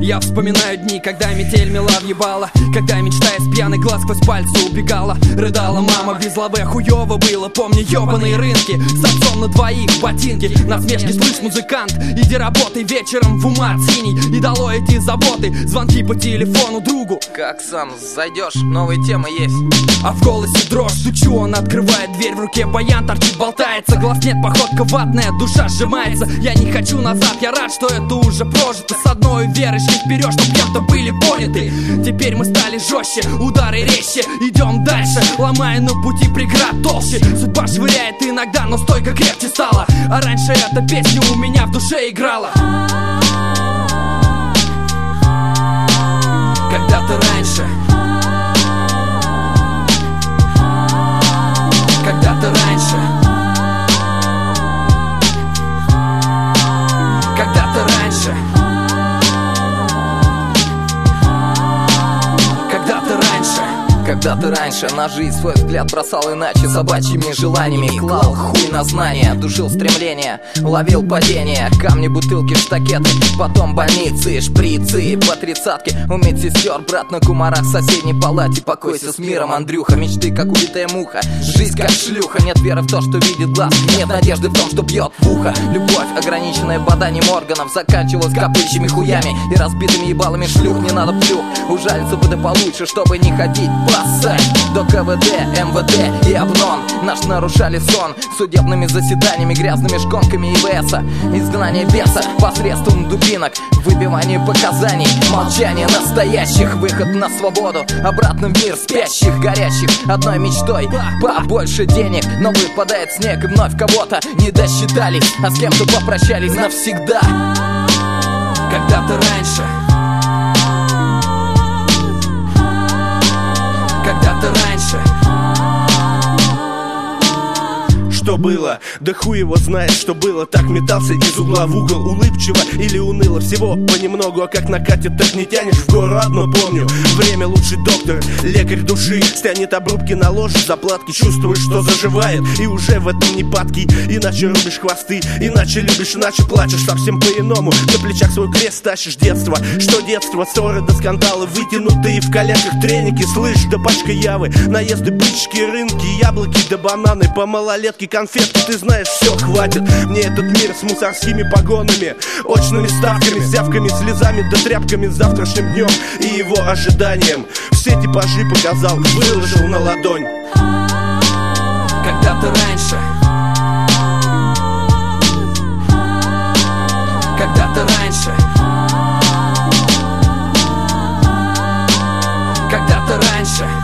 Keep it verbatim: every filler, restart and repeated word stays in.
Я вспоминаю дни, когда метель мела въебала, когда мечта из пьяных глаз сквозь пальцы убегала. Рыдала мама, без лавы хуёво было. Помню ёбаные рынки, с отцом на двоих ботинки. Насмешки, слышь, музыкант, иди работай вечером в ума синий. И дало эти заботы, звонки по телефону другу. Как сам зайдешь, новые темы есть. А в голосе дрожь, стучу, он открывает дверь, в руке баян торчит, болтается. Глаз нет, походка ватная, душа сжимается. Я не хочу назад, я рад, что это уже прожито. С одной верой шли вперед, чтоб кем-то были поняты. Теперь мы стали жестче, удары резче. Идем дальше, ломая на пути преград толще. Судьба швыряет иногда, но стойка крепче стала. А раньше эта песня у меня в душе играла. Когда-то раньше, когда-то раньше, когда-то раньше, когда-то раньше. Когда-то раньше на жизнь свой взгляд бросал иначе, собачьими желаниями клал хуй на знания, душил стремления, ловил падения. Камни, бутылки, штакеты, потом больницы, шприцы, по тридцатке. У медсестер, брат на кумарах в соседней палате. Покойся с миром, Андрюха, мечты как убитая муха. Жизнь как шлюха, нет веры в то, что видит глаз. Нет надежды в том, что бьет в ухо. Любовь, ограниченная боданием органов, заканчивалась копычьими хуями и разбитыми ебалами шлюх. Не надо плюх, ужалиться бы да получше, чтобы не ходить пасать до КВД, МВД и ОБНОН. Наш нарушали сон судебными заседаниями, грязными шконками ИВСа. Изгнание беса посредством дубинок, выбивание показаний, молчание настоящих, выход на свободу, обратно в мир спящих, горящих одной мечтой побольше денег. Но выпадает снег и вновь кого-то не досчитались, а с кем-то попрощались навсегда. Когда-то раньше, когда-то раньше. Что было? Да хуй его знает, что было. Так метался из угла в угол, улыбчиво или уныло. Всего понемногу, а как накатит, так не тянешь в гору. Одно помню, время лучший доктор, лекарь души. Стянет обрубки, наложит заплатки, чувствуешь, что заживает. И уже в этом не падки, иначе рубишь хвосты. Иначе любишь, иначе плачешь, совсем по-иному. На плечах свой крест тащишь детство. Что детство? Ссоры до скандала, вытянутые в коленках треники. Слышь, да пачка явы, наезды, бычки, рынки, яблоки да бананы, по малолетке конфетки, ты знаешь, все, хватит. Мне этот мир с мусорскими погонами, очными ставками, зявками, слезами да тряпками, завтрашним днем и его ожиданием. Все типажи показал, выложил на ладонь. Когда-то раньше, когда-то раньше, когда-то раньше.